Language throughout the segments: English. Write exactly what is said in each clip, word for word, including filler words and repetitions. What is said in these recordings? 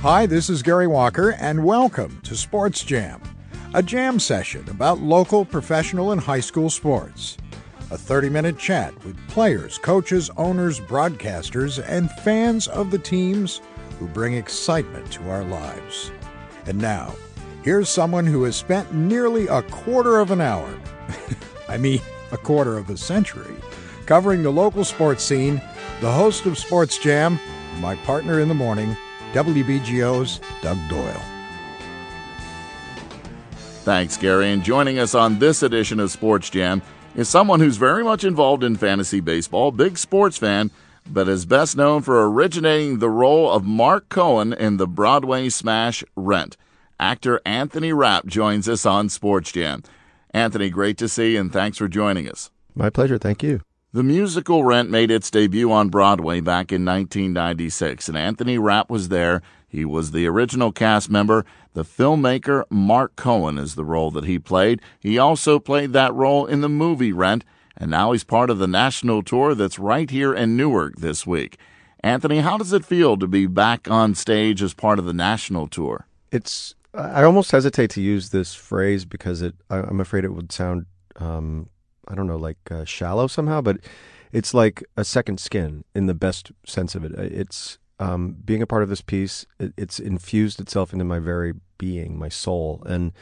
Hi, this is Gary Walker, and welcome to Sports Jam, a jam session about local professional and high school sports. A thirty-minute chat with players, coaches, owners, broadcasters, and fans of the teams who bring excitement to our lives. And now, here's someone who has spent nearly a quarter of an hour, I mean a quarter of a century, covering the local sports scene, the host of Sports Jam, my partner in the morning, W B G O's Doug Doyle. Thanks, Gary. And joining us on this edition of Sports Jam is someone who's very much involved in fantasy baseball, big sports fan, but is best known for originating the role of Mark Cohen in the Broadway smash Rent. Actor Anthony Rapp joins us on Sports Jam. Anthony, great to see you, and thanks for joining us. My pleasure. Thank you. The musical Rent made its debut on Broadway back in nineteen ninety-six, and Anthony Rapp was there. He was the original cast member. The filmmaker Mark Cohen is the role that he played. He also played that role in the movie Rent, and now he's part of the national tour that's right here in Newark this week. Anthony, how does it feel to be back on stage as part of the national tour? It's I almost hesitate to use this phrase because it I'm afraid it would sound um, I don't know, like uh, shallow somehow, but it's like a second skin in the best sense of it. It's um, being a part of this piece, it, it's infused itself into my very being, my soul. And,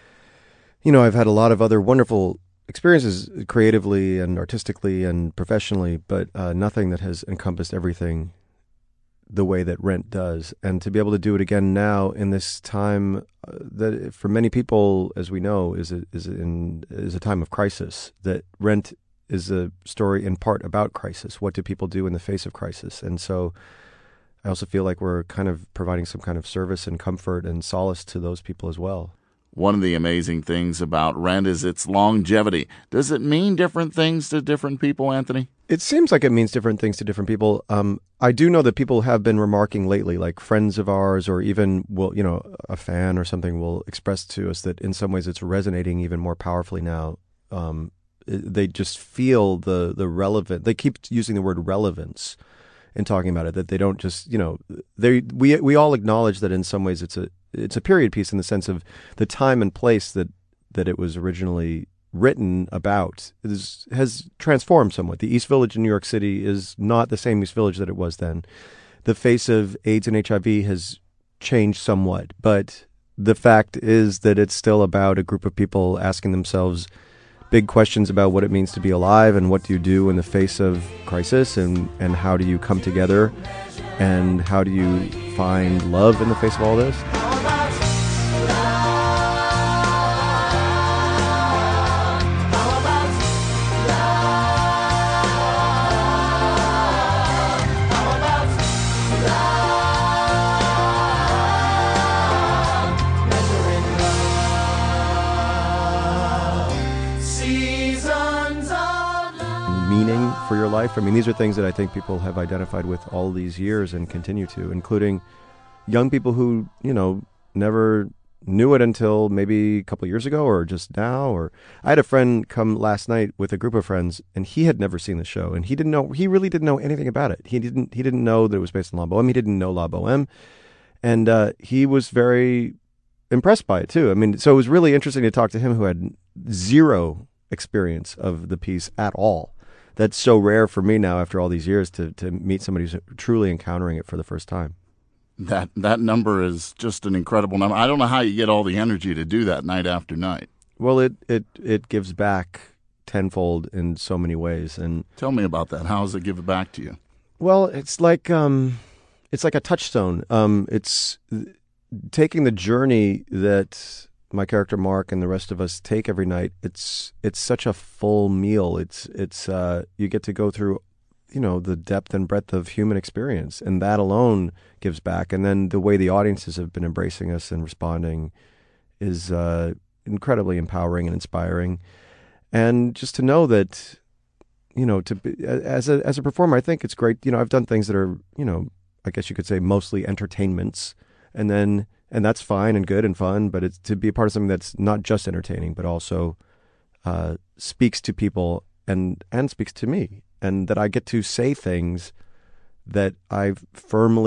you know, I've had a lot of other wonderful experiences creatively and artistically and professionally, but uh, nothing that has encompassed everything the way that Rent does. And to be able to do it again now in this time uh, that for many people, as we know, is a, is in is a time of crisis, that Rent is a story in part about crisis. What do people do in the face of crisis? And so I also feel like we're kind of providing some kind of service and comfort and solace to those people as well. One of the amazing things about Rent is its longevity. Does it mean different things to different people, Anthony? It seems like it means different things to different people. Um, I do know that people have been remarking lately, like friends of ours or even, will you know, a fan or something will express to us that in some ways it's resonating even more powerfully now. Um, they just feel the the relevant. They keep using the word relevance in talking about it. That they don't just, you know, they we we all acknowledge that in some ways it's a it's a period piece in the sense of the time and place that that it was originally written about is, has transformed somewhat. The East Village in New York City is not the same East Village that it was then. The face of AIDS and H I V has changed somewhat, but the fact is that it's still about a group of people asking themselves big questions about what it means to be alive and what do you do in the face of crisis, and, and how do you come together, and how do you find love in the face of all this. Meaning for your life. I mean, these are things that I think people have identified with all these years and continue to, including young people who, you know, never knew it until maybe a couple of years ago or just now. Or I had a friend come last night with a group of friends, and he had never seen the show, and he didn't know, he really didn't know anything about it. He didn't, he didn't know that it was based on La Boheme. He didn't know La Boheme, and uh, he was very impressed by it too. I mean, so it was really interesting to talk to him, who had zero experience of the piece at all. That's so rare for me now after all these years to to meet somebody who's truly encountering it for the first time. That that number is just an incredible number. I don't know how you get all the energy to do that night after night. Well, it it, it gives back tenfold in so many ways. And tell me about that. How does it give it back to you? Well, it's like um, it's like a touchstone. Um, it's taking the journey that my character Mark and the rest of us take every night. It's it's such a full meal. It's it's uh, you get to go through, you know, the depth and breadth of human experience, and that alone gives back. And then the way the audiences have been embracing us and responding is uh, incredibly empowering and inspiring. And just to know that, you know, to be, as a as a performer, I think it's great. You know, I've done things that are, you know, I guess you could say mostly entertainments, and then. And that's fine and good and fun, but it's to be a part of something that's not just entertaining, but also uh, speaks to people and and speaks to me, and that I get to say things that I firmly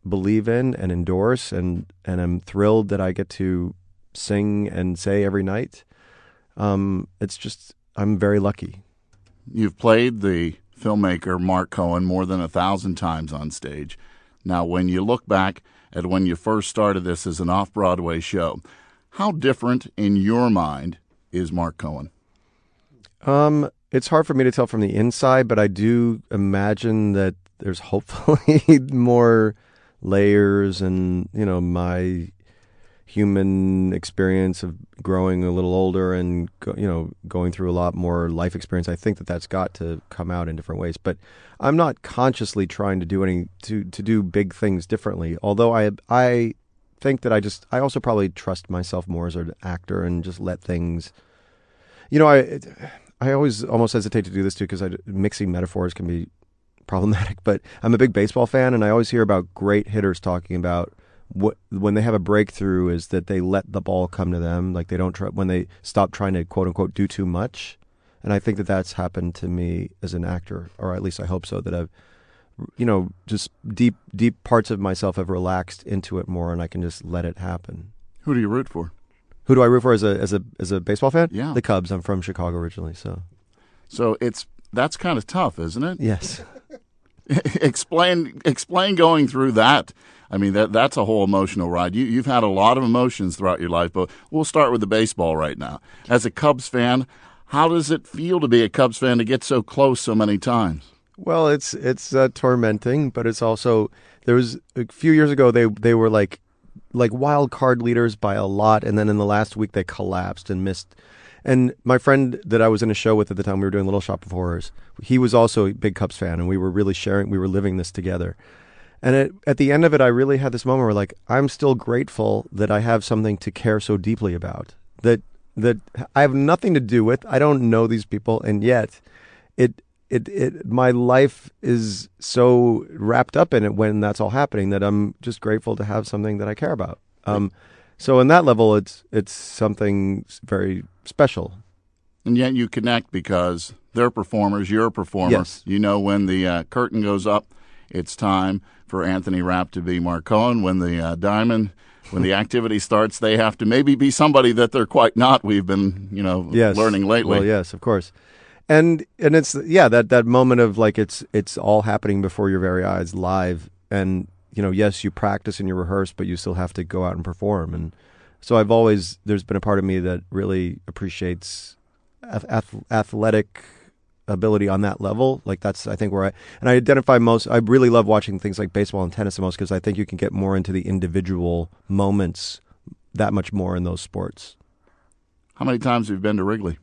believe in and endorse, and, and I'm thrilled that I get to sing and say every night. Um, it's just, I'm very lucky. You've played the filmmaker Mark Cohen more than a thousand times on stage. Now, when you look back at when you first started this as an off-Broadway show, how different in your mind is Mark Cohen? Um, it's hard for me to tell from the inside, but I do imagine that there's hopefully more layers, and, you know, my human experience of growing a little older and, you know, going through a lot more life experience. I think that that's got to come out in different ways, but I'm not consciously trying to do any to to do big things differently. Although I I think that I just I also probably trust myself more as an actor and just let things. You know, I I always almost hesitate to do this too, because mixing metaphors can be problematic. But I'm a big baseball fan, and I always hear about great hitters talking about what when they have a breakthrough is that they let the ball come to them, like they don't try when they stop trying to quote unquote do too much. And I think that that's happened to me as an actor, or at least I hope so, that I've, you know, just deep deep parts of myself have relaxed into it more, and I can just let it happen. Who do you root for? Who do I root for as a as a as a baseball fan? Yeah, the Cubs. I'm from Chicago originally, so so it's that's kind of tough, isn't it? Yes. explain explain going through that. I mean, that that's a whole emotional ride. You, you've had a lot of emotions throughout your life, but we'll start with the baseball right now. As a Cubs fan, how does it feel to be a Cubs fan to get so close so many times? Well, it's it's uh, tormenting, but it's also, there was a few years ago they they were like like wild card leaders by a lot, and then in the last week they collapsed and missed. And my friend that I was in a show with at the time, we were doing Little Shop of Horrors. He was also a big Cubs fan, and we were really sharing, we were living this together. And it, at the end of it, I really had this moment where, like, I'm still grateful that I have something to care so deeply about, that that I have nothing to do with. I don't know these people, and yet it it it my life is so wrapped up in it when that's all happening that I'm just grateful to have something that I care about. Um, so in that level, it's it's something very special. And yet you connect because they're performers, you're a performer. Yes. You know when the uh, curtain goes up, it's time for Anthony Rapp to be Mark Cohen. When the uh, diamond, when the activity starts, they have to maybe be somebody that they're quite not. We've been, you know, yes. learning lately. Well, yes, of course. And and it's yeah that that moment of like it's it's all happening before your very eyes live, and you know, yes, you practice and you rehearse, but you still have to go out and perform. And so I've always, there's been a part of me that really appreciates ath- athletic ability on that level. Like that's, I think, where I, and I identify most, I really love watching things like baseball and tennis the most, because I think you can get more into the individual moments that much more in those sports. How many times have you been to Wrigley?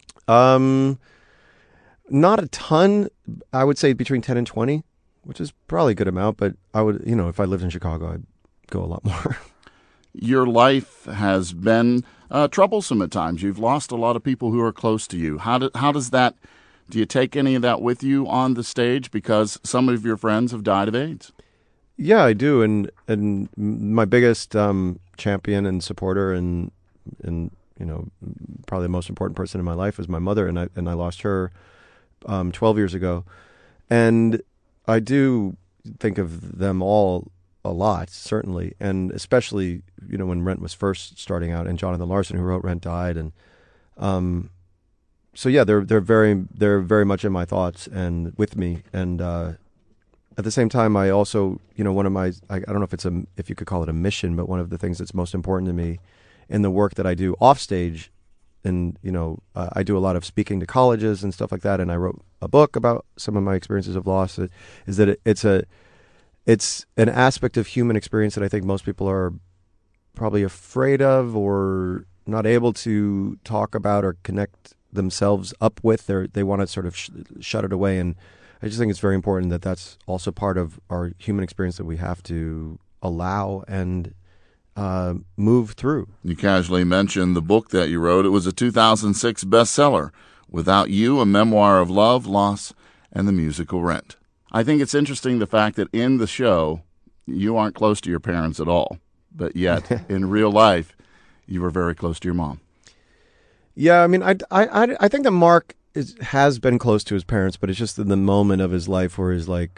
Um, not a ton. I would say between ten and twenty, which is probably a good amount, but I would, you know, if I lived in Chicago, I'd go a lot more. Your life has been uh, troublesome at times. You've lost a lot of people who are close to you. How do, how does that, do you take any of that with you on the stage because some of your friends have died of AIDS? Yeah, I do. And, and my biggest um, champion and supporter and, and, you know, probably the most important person in my life is my mother. And I, and I lost her um, twelve years ago. And I do think of them all a lot, certainly, and especially, you know, when Rent was first starting out, and Jonathan Larson, who wrote Rent, died, and um, so yeah, they're they're very they're very much in my thoughts and with me, and uh, at the same time, I also, you know, one of my I, I don't know if it's a if you could call it a mission, but one of the things that's most important to me in the work that I do off stage. And, you know, uh, I do a lot of speaking to colleges and stuff like that. And I wrote a book about some of my experiences of loss. It, is that it, it's a, it's an aspect of human experience that I think most people are probably afraid of or not able to talk about or connect themselves up with. They they want to sort of sh- shut it away. And I just think it's very important that that's also part of our human experience that we have to allow and Uh, move through. You casually mentioned the book that you wrote. It was a two thousand six bestseller, Without You, a memoir of love, loss, and the musical Rent. I think it's interesting the fact that in the show, you aren't close to your parents at all, but yet in real life, you were very close to your mom. Yeah, I mean, I, I, I think that Mark is, has been close to his parents, but it's just in the moment of his life where he's like,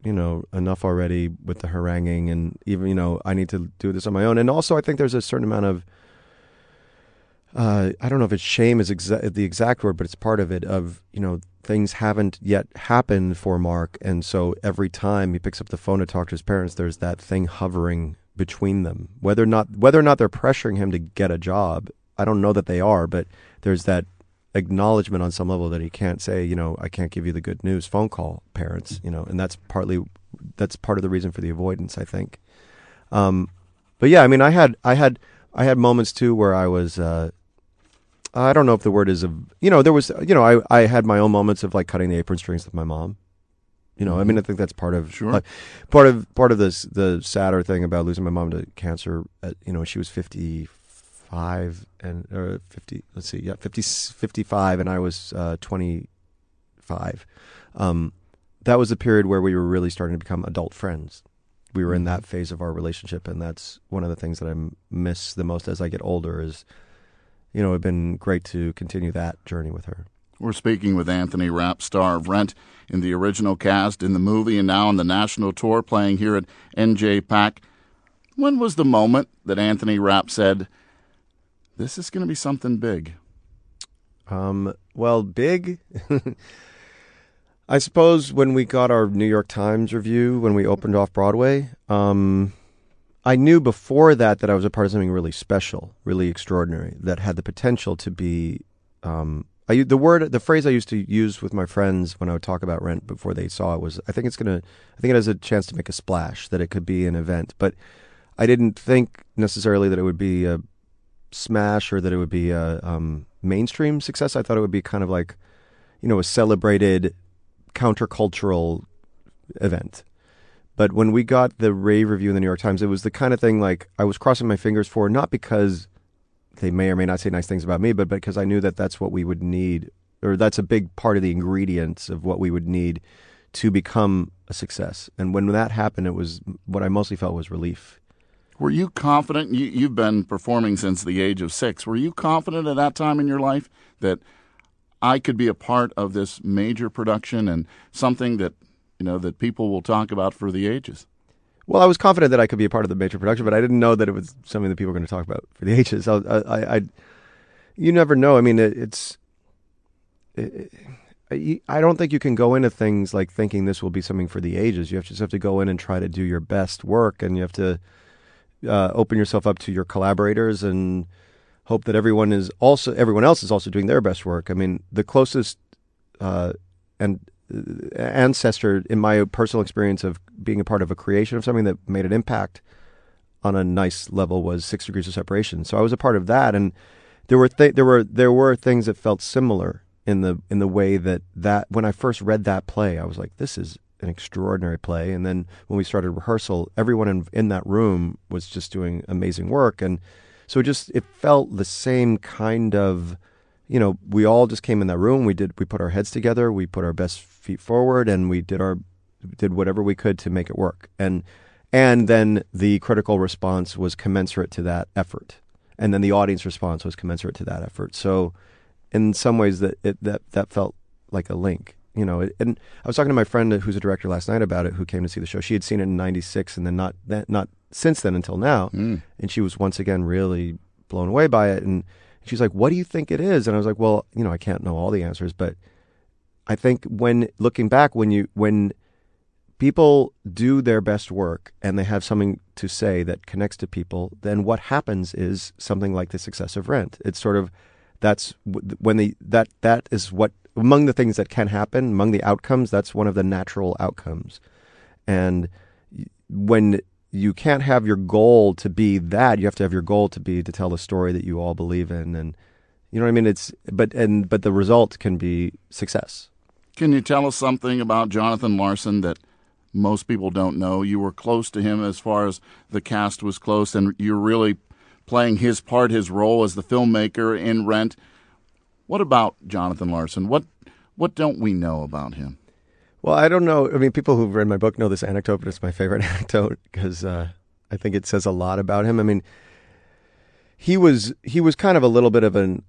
you know, enough already with the haranguing, and even, you know, I need to do this on my own. And also, I think there's a certain amount of, uh, I don't know if it's shame is exa- the exact word, but it's part of it, of, you know, things haven't yet happened for Mark. And so every time he picks up the phone to talk to his parents, there's that thing hovering between them. Whether or not, whether or not they're pressuring him to get a job, I don't know that they are, but there's that acknowledgement on some level that he can't say, you know, I can't give you the good news, phone call, parents, you know, and that's partly, that's part of the reason for the avoidance, I think. Um, but yeah, I mean, I had, I had, I had moments too where I was, uh, I don't know if the word is, a, you know, there was, you know, I, I had my own moments of like cutting the apron strings with my mom. You know, mm-hmm. I mean, I think that's part of, sure. like, part of, part of this, the sadder thing about losing my mom to cancer, at, you know, she was fifty-five and, or fifty, let's see, yeah, fifty, fifty-five, and I was uh, twenty-five. Um, that was a period where we were really starting to become adult friends. We were in that phase of our relationship, and that's one of the things that I miss the most as I get older is, you know, it's been great to continue that journey with her. We're speaking with Anthony Rapp, star of Rent in the original cast, in the movie, and now on the national tour playing here at N J PAC. When was the moment that Anthony Rapp said, this is going to be something big? Um, well, big? I suppose when we got our New York Times review, when we opened off Broadway, um, I knew before that that I was a part of something really special, really extraordinary, that had the potential to be... Um, I, the word, the phrase I used to use with my friends when I would talk about Rent before they saw it was, I think it's going to, I think it has a chance to make a splash, that it could be an event. But I didn't think necessarily that it would be a smash or that it would be a um, mainstream success. I thought it would be kind of like, you know, a celebrated countercultural event. But when we got the rave review in the New York Times, it was the kind of thing like I was crossing my fingers for, not because they may or may not say nice things about me, but because I knew that that's what we would need, or that's a big part of the ingredients of what we would need to become a success. And when that happened, it was, what I mostly felt was relief. Were you confident? You, you've been performing since the age of six. Were you confident at that time in your life that I could be a part of this major production and something that, you know, that people will talk about for the ages? Well, I was confident that I could be a part of the major production, but I didn't know that it was something that people were going to talk about for the ages. I, I, I you never know. I mean, it, it's. It, I don't think you can go into things like thinking this will be something for the ages. You have to just have to go in and try to do your best work, and you have to uh, open yourself up to your collaborators and hope that everyone is also everyone else is also doing their best work. I mean, the closest uh, and. ancestor in my personal experience of being a part of a creation of something that made an impact on a nice level was Six Degrees of Separation. So I was a part of that, and there were th- there were there were things that felt similar in the in the way that that when I first read that play, I was like, this is an extraordinary play. And then when we started rehearsal, everyone in in that room was just doing amazing work, and so it just it felt the same kind of. You know, we all just came in that room. We did. We put our heads together. We put our best feet forward, and we did our did whatever we could to make it work. And and then the critical response was commensurate to that effort, and then the audience response was commensurate to that effort. So, in some ways, that it, that that felt like a link. You know, it, and I was talking to my friend who's a director last night about it, who came to see the show. She had seen it in ninety-six, and then not that not since then until now, mm. and she was once again really blown away by it. And she's like, what do you think it is? And I was like, well, you know, I can't know all the answers, but I think when looking back, when you when people do their best work and they have something to say that connects to people, then what happens is something like the success of Rent. It's sort of that's when the that that is what among the things that can happen, among the outcomes, that's one of the natural outcomes. And when you can't have your goal to be that. You have to have your goal to be to tell the story that you all believe in, and you know what I mean. It's but and but the result can be success. Can you tell us something about Jonathan Larson that most people don't know? You were close to him as far as the cast was close, and you're really playing his part, his role as the filmmaker in Rent. What about Jonathan Larson? What what don't we know about him? Well, I don't know. I mean, people who've read my book know this anecdote, but it's my favorite anecdote because uh, I think it says a lot about him. I mean, he was he was kind of a little bit of an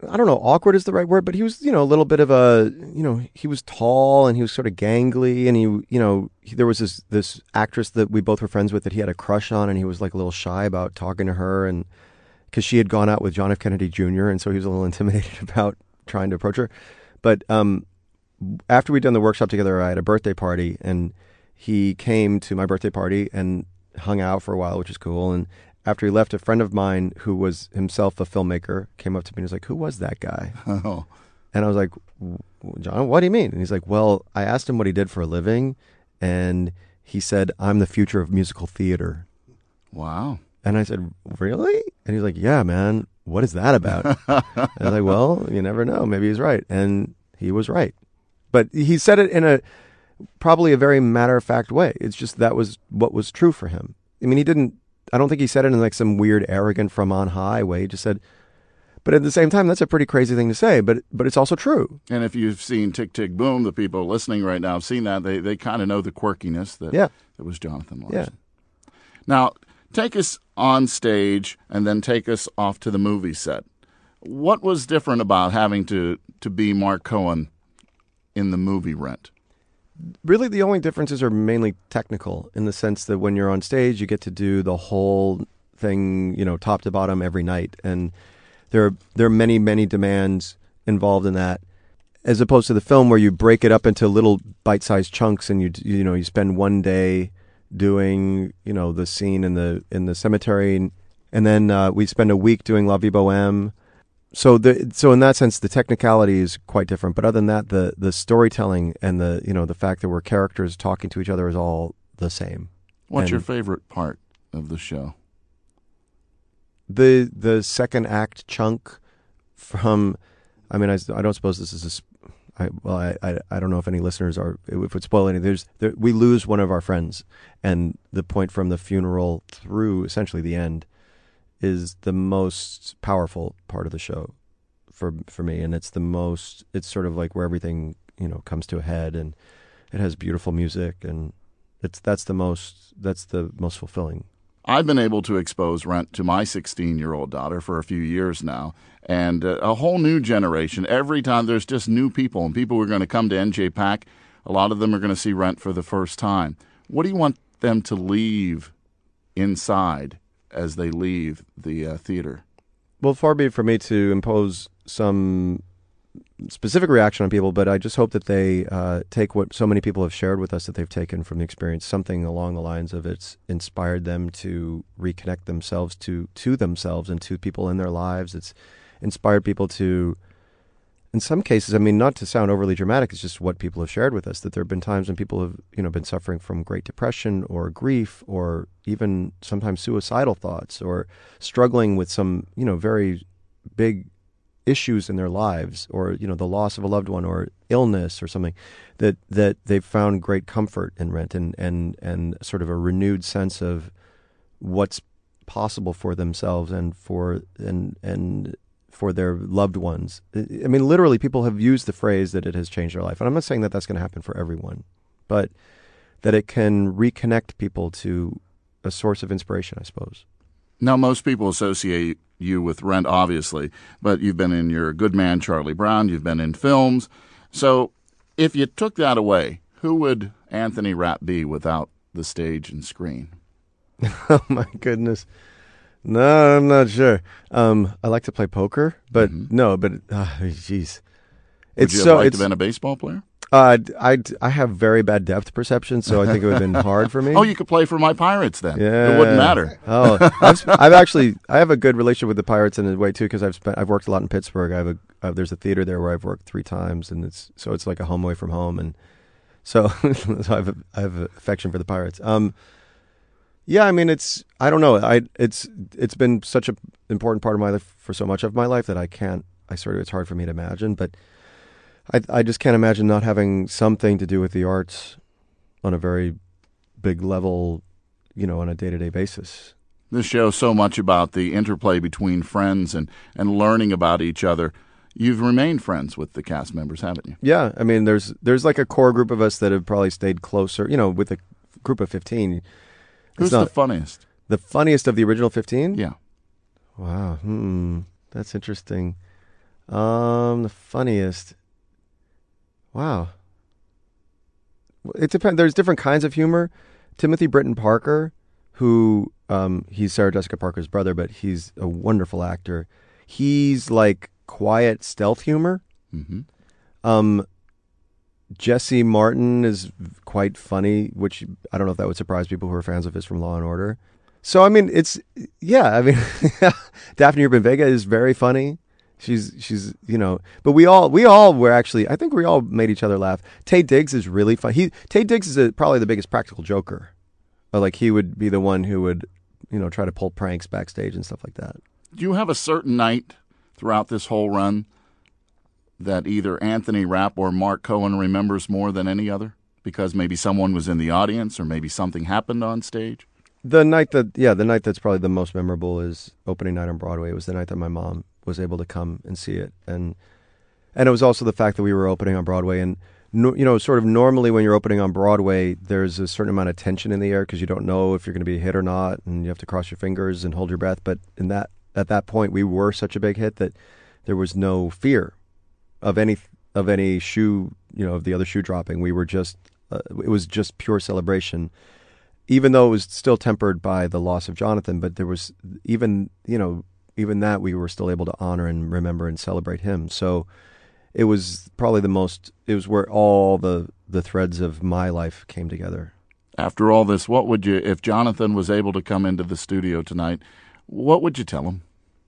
I don't know, awkward is the right word, but he was, you know, a little bit of a, you know, he was tall and he was sort of gangly, and he, you know, he, there was this this actress that we both were friends with that he had a crush on, and he was like a little shy about talking to her, and because she had gone out with John F. Kennedy Junior, and so he was a little intimidated about trying to approach her. But um, after we'd done the workshop together, I had a birthday party, and he came to my birthday party and hung out for a while, which is cool. And after he left, a friend of mine who was himself a filmmaker came up to me and was like, "Who was that guy?" Oh. And I was like, "John, what do you mean?" And he's like, "Well, I asked him what he did for a living, and he said, 'I'm the future of musical theater.'" Wow. And I said, "Really?" And he's like, "Yeah, man, what is that about?" And I was like, "Well, you never know. Maybe he's right." And he was right. But he said it in a probably a very matter-of-fact way. It's just that was what was true for him. I mean, he didn't, I don't think he said it in like some weird, arrogant, from on high way. He just said, but at the same time, that's a pretty crazy thing to say, but but it's also true. And if you've seen Tick, Tick, Boom, the people listening right now have seen that. They they kind of know the quirkiness that, yeah. that was Jonathan Larson. Yeah. Now, take us on stage and then take us off to the movie set. What was different about having to, to be Mark Cohen in the movie Rent? Really, the only differences are mainly technical in the sense that when you're on stage, you get to do the whole thing, you know, top to bottom every night. And there are, there are many, many demands involved in that, as opposed to the film where you break it up into little bite-sized chunks and you, you know, you spend one day doing, you know, the scene in the, in the cemetery. And, and then uh, we spend a week doing La Vie Boheme. So the so in that sense, the technicality is quite different. But other than that, the the storytelling and the you know the fact that we're characters talking to each other is all the same. What's and your favorite part of the show? The the second act chunk from, I mean, I, I don't suppose this is a, sp- I, well, I, I I don't know if any listeners are, if it would spoil any. There's there, we lose one of our friends, and the point from the funeral through essentially the end is the most powerful part of the show for for me, and it's the most, it's sort of like where everything, you know, comes to a head, and it has beautiful music, and it's that's the most that's the most fulfilling. I've been able to expose Rent to my sixteen-year-old daughter for a few years now, and uh, a whole new generation. Every time there's just new people, and people who are going to come to N J PAC, a lot of them are going to see Rent for the first time. What do you want them to leave inside as they leave the uh, theater? Well, far be it for me to impose some specific reaction on people, but I just hope that they uh, take what so many people have shared with us that they've taken from the experience, something along the lines of it's inspired them to reconnect themselves to to themselves and to people in their lives. It's inspired people to, in some cases, I mean, not to sound overly dramatic, it's just what people have shared with us, that there have been times when people have, you know, been suffering from great depression or grief or even sometimes suicidal thoughts or struggling with some, you know, very big issues in their lives, or, you know, the loss of a loved one or illness or something, that that they've found great comfort in Rent and and and sort of a renewed sense of what's possible for themselves and for and and for their loved ones. I mean, literally, people have used the phrase that it has changed their life, and I'm not saying that that's going to happen for everyone, but that it can reconnect people to a source of inspiration, I suppose. Now, most people associate you with Rent, obviously, but you've been in Your Good Man, Charlie Brown. You've been in films. So if you took that away, who would Anthony Rapp be without the stage and screen? Oh, my goodness. No, I'm not sure. Um, I like to play poker, but mm-hmm. no, but, jeez. Uh, would you have so, liked to have been a baseball player? Uh, I I have very bad depth perception, so I think it would have been hard for me. Oh, you could play for my Pirates then. Yeah. It wouldn't matter. Oh, I've, I've actually I have a good relationship with the Pirates in a way too, because I've spent I've worked a lot in Pittsburgh. I have a uh, there's a theater there where I've worked three times, and it's so it's like a home away from home, and so, so I have a, I have an affection for the Pirates. Um, yeah, I mean it's I don't know I it's it's been such an important part of my life for so much of my life that I can't I sort of it's hard for me to imagine, but. I I just can't imagine not having something to do with the arts on a very big level, you know, on a day-to-day basis. This show's so much about the interplay between friends and, and learning about each other. You've remained friends with the cast members, haven't you? Yeah. I mean, there's there's like a core group of us that have probably stayed closer, you know, with a group of fifteen. Who's not, the funniest? The funniest of the original fifteen? Yeah. Wow. Hmm. That's interesting. Um, the funniest. Wow. It depends. There's different kinds of humor. Timothy Britton Parker, who um, he's Sarah Jessica Parker's brother, but he's a wonderful actor. He's like quiet stealth humor. Mm-hmm. Um, Jesse Martin is quite funny, which I don't know if that would surprise people who are fans of his from Law and Order. So I mean, it's yeah. I mean, Daphne Urban Vega is very funny. She's she's you know, but we all we all were actually. I think we all made each other laugh. Taye Diggs is really fun. He Taye Diggs is a, probably the biggest practical joker. Like he would be the one who would you know try to pull pranks backstage and stuff like that. Do you have a certain night throughout this whole run that either Anthony Rapp or Mark Cohen remembers more than any other? Because maybe someone was in the audience or maybe something happened on stage? The night that, yeah, the night that's probably the most memorable is opening night on Broadway. It was the night that my mom was able to come and see it. And and it was also the fact that we were opening on Broadway. And, no, you know, sort of normally when you're opening on Broadway, there's a certain amount of tension in the air because you don't know if you're going to be a hit or not. And you have to cross your fingers and hold your breath. But in that at that point, we were such a big hit that there was no fear of any of any shoe, you know, of the other shoe dropping. We were just, uh, it was just pure celebration. Even though it was still tempered by the loss of Jonathan, but there was even, you know, even that we were still able to honor and remember and celebrate him. So it was probably the most, it was where all the, the threads of my life came together. After all this, what would you, if Jonathan was able to come into the studio tonight, what would you tell him?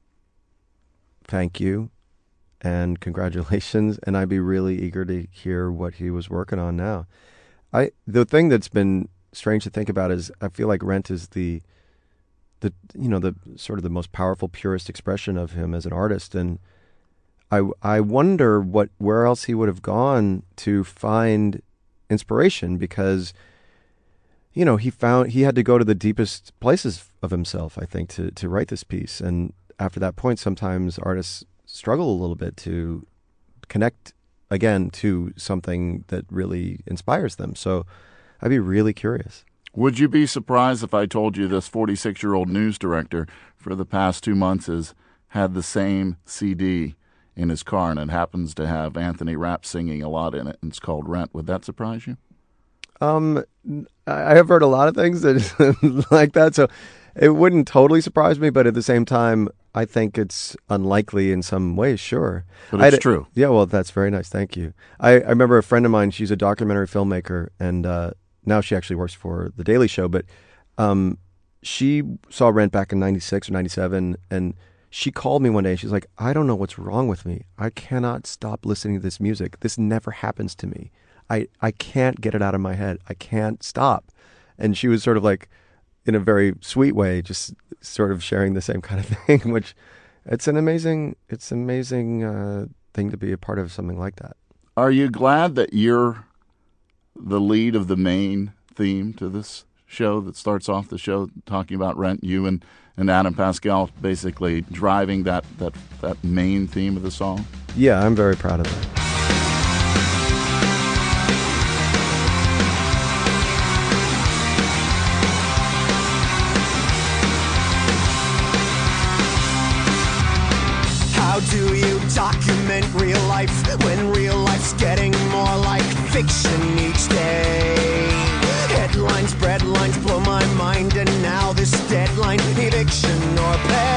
Thank you and congratulations. And I'd be really eager to hear what he was working on now. I, the thing that's been strange to think about is I feel like Rent is the the you know the sort of the most powerful, purest expression of him as an artist, and I I wonder what where else he would have gone to find inspiration, because you know he found he had to go to the deepest places of himself, I think, to to write this piece. And after that point, sometimes artists struggle a little bit to connect again to something that really inspires them. So I'd be really curious. Would you be surprised if I told you this forty-six-year-old news director for the past two months has had the same C D in his car, and it happens to have Anthony Rapp singing a lot in it, and it's called Rent? Would that surprise you? Um, I have heard a lot of things that like that, so it wouldn't totally surprise me, but at the same time, I think it's unlikely in some ways, sure. But it's I'd, true. Yeah, well, that's very nice. Thank you. I, I remember a friend of mine, she's a documentary filmmaker, and uh, now she actually works for The Daily Show, but um, she saw Rent back in ninety-six or ninety-seven, and she called me one day, and she's like, I don't know what's wrong with me. I cannot stop listening to this music. This never happens to me. I, I can't get it out of my head. I can't stop. And she was sort of like, in a very sweet way, just sort of sharing the same kind of thing, which it's an amazing, it's an amazing uh, thing to be a part of something like that. Are you glad that you're the lead of the main theme to this show that starts off the show talking about Rent? You and, and Adam Pascal basically driving that, that, that main theme of the song? Yeah, I'm very proud of that. How do you document real life when real life's getting more like fiction each day? Headlines, breadlines blow my mind, and now this deadline, eviction or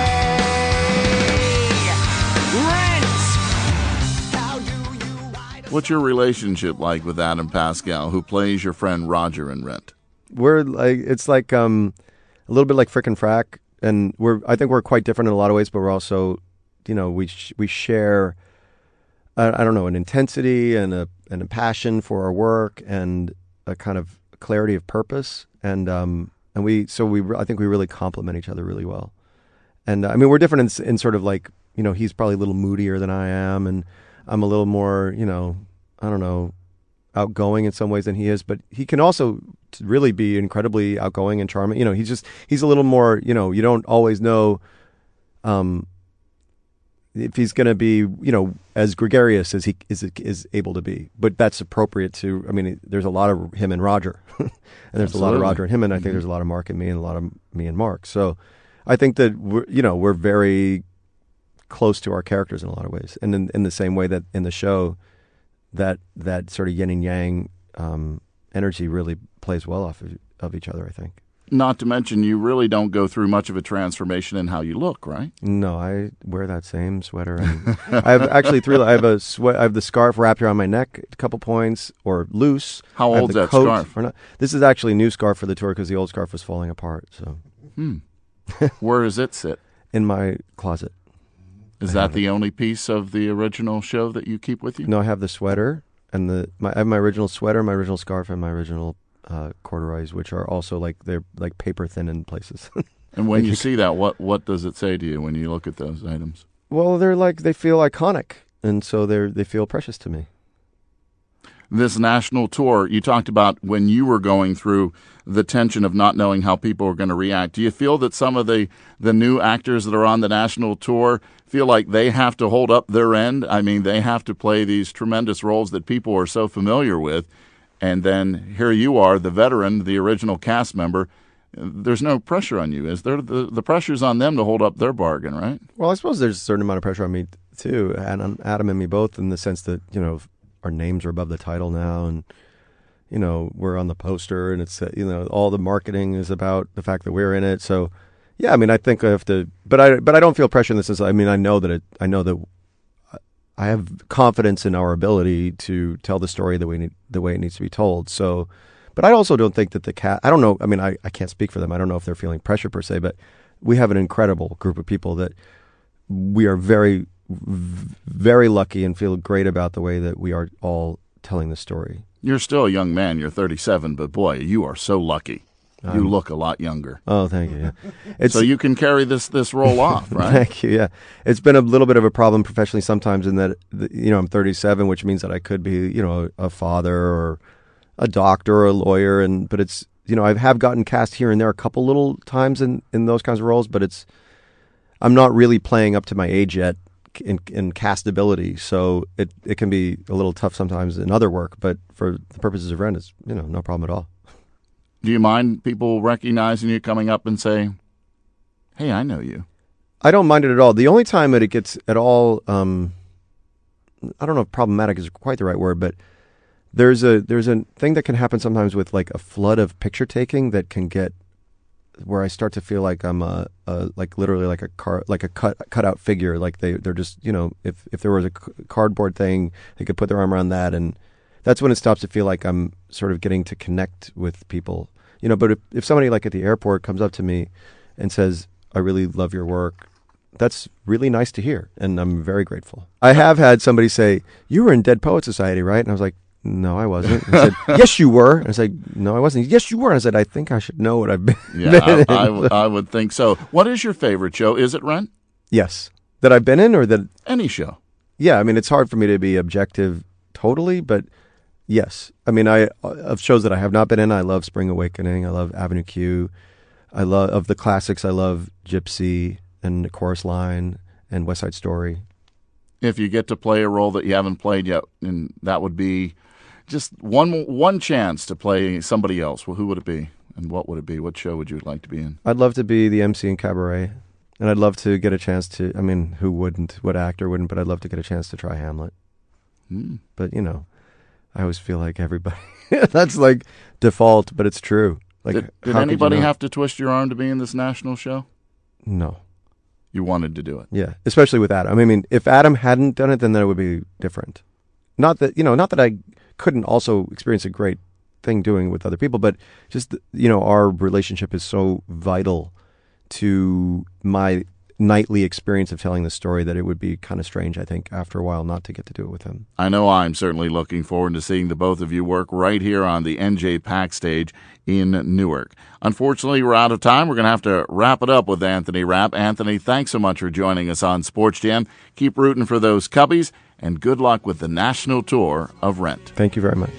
pay. Rent! How do you ride? What's your relationship like with Adam Pascal, who plays your friend Roger in Rent? We're like, it's like um, a little bit like Frick and Frack, and we're I think we're quite different in a lot of ways, but we're also, you know, we sh- we share, uh, I don't know, an intensity and a and a passion for our work and a kind of clarity of purpose, and um and we so we I think we really complement each other really well. And uh, I mean, we're different in, in sort of like, you know, he's probably a little moodier than I am, and I'm a little more, you know, I don't know, outgoing in some ways than he is, but he can also really be incredibly outgoing and charming. You know, he's just he's a little more, you know, you don't always know um if he's going to be, you know, as gregarious as he is is able to be. But that's appropriate to, I mean, there's a lot of him and Roger. And there's Absolutely. a lot of Roger and him, and I think Mm-hmm. there's a lot of Mark and me and a lot of me and Mark. So I think that, we're, you know, we're very close to our characters in a lot of ways. And in, in the same way that in the show, that that sort of yin and yang um, energy really plays well off of, of each other, I think. Not to mention, you really don't go through much of a transformation in how you look, right? No, I wear that same sweater. And I have actually three. I have a sweat. I have the scarf wrapped around my neck, a couple points, or loose. How I have old's the that coat, scarf? Or not. This is actually a new scarf for the tour because the old scarf was falling apart. So, Hmm. Where does it sit? in my closet. Is that the only piece of the original show that you keep with you? No, I have the sweater and the. My, I have my original sweater, my original scarf, and my original uh, corduroys, which are also like they're like paper thin in places. And when you see that, what what does it say to you when you look at those items? Well, they're like they feel iconic, and so they they feel precious to me. This national tour, you talked about when you were going through the tension of not knowing how people were going to react. Do you feel that some of the, the new actors that are on the national tour feel like they have to hold up their end? I mean, they have to play these tremendous roles that people are so familiar with. And then here you are, the veteran, the original cast member. There's no pressure on you, is there? The, the pressure's on them to hold up their bargain, right? Well, I suppose there's a certain amount of pressure on me, too, and on Adam and me both, in the sense that, you know, our names are above the title now, and, you know, we're on the poster, and it's, uh, you know, all the marketing is about the fact that we're in it. So, yeah, I mean, I think I have to, but I, but I don't feel pressure in the sense, I mean, I know that it, I know that I have confidence in our ability to tell the story the way, need, the way it needs to be told. So, but I also don't think that the cat, I don't know, I mean, I, I can't speak for them. I don't know if they're feeling pressure per se, but we have an incredible group of people that we are very, very lucky and feel great about the way that we are all telling the story. You're still a young man. You're thirty-seven, but boy, you are so lucky. You um, look a lot younger. Oh, thank you. Yeah. It's, so you can carry this this role off, right? Thank you. Yeah, it's been a little bit of a problem professionally sometimes in that, you know, I'm thirty-seven, which means that I could be, you know, a father or a doctor or a lawyer, and but it's, you know, I have gotten cast here and there a couple little times in, in those kinds of roles, but it's, I'm not really playing up to my age yet in, in castability, so it, it can be a little tough sometimes in other work, but for the purposes of Rent, it's, you know, no problem at all. Do you mind people recognizing you, coming up and saying, hey, I know you? I don't mind it at all. The only time that it gets at all, um, I don't know if problematic is quite the right word, but There's a there's a thing that can happen sometimes with like a flood of picture taking that can get where I start to feel like I'm a, a like literally like a car like a cut cutout figure. Like they they're just, you know, if if there was a cardboard thing, they could put their arm around that, and that's when it stops to feel like I'm sort of getting to connect with people, you know. But if if somebody like at the airport comes up to me and says, "I really love your work," that's really nice to hear, and I'm very grateful. I have had somebody say, "You were in Dead Poet Society, right?" And I was like, "No, I wasn't." And I said, "Yes, you were." And I said, "No, I wasn't." "Yes, you were." And I said, "I think I should know what I've been." Yeah, been I, I, in. w- I would think so. What is your favorite show? Is it Rent? Yes, that I've been in, or that any show? Yeah, I mean, it's hard for me to be objective totally, but yes, I mean, I of shows that I have not been in, I love Spring Awakening, I love Avenue Q, I love of the classics, I love Gypsy and Chorus Line and West Side Story. If you get to play a role that you haven't played yet, and that would be just one one chance to play somebody else, well, who would it be, and what would it be? What show would you like to be in? I'd love to be the M C in Cabaret, and I'd love to get a chance to, I mean, who wouldn't, what actor wouldn't, but I'd love to get a chance to try Hamlet. Hmm. But, you know, I always feel like everybody, that's like default, but it's true. Like, Did, did how could anybody you not? have to twist your arm to be in this national show? No. You wanted to do it. Yeah, especially with Adam. I mean, if Adam hadn't done it, then that would be different. Not that, you know, not that I couldn't also experience a great thing doing it with other people, but just, you know, our relationship is so vital to my nightly experience of telling the story that it would be kind of strange, I think, after a while not to get to do it with him. I know I'm certainly looking forward to seeing the both of you work right here on the N J Pack stage in Newark. Unfortunately, we're out of time. We're going to have to wrap it up with Anthony Rapp. Anthony, thanks so much for joining us on Sports Jam. Keep rooting for those Cubbies, and good luck with the national tour of Rent. Thank you very much.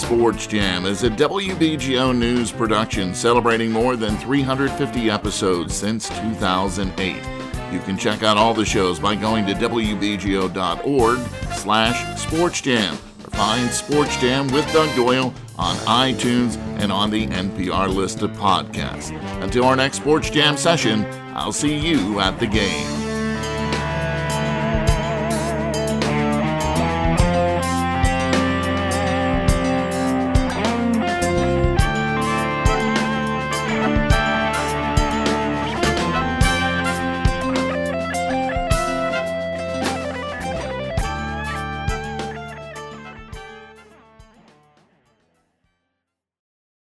Sports Jam is a W B G O News production celebrating more than three hundred fifty episodes since two thousand eight. You can check out all the shows by going to W B G O dot org slash Sports Jam or find Sports Jam with Doug Doyle on iTunes and on the N P R list of podcasts. Until our next Sports Jam session, I'll see you at the game.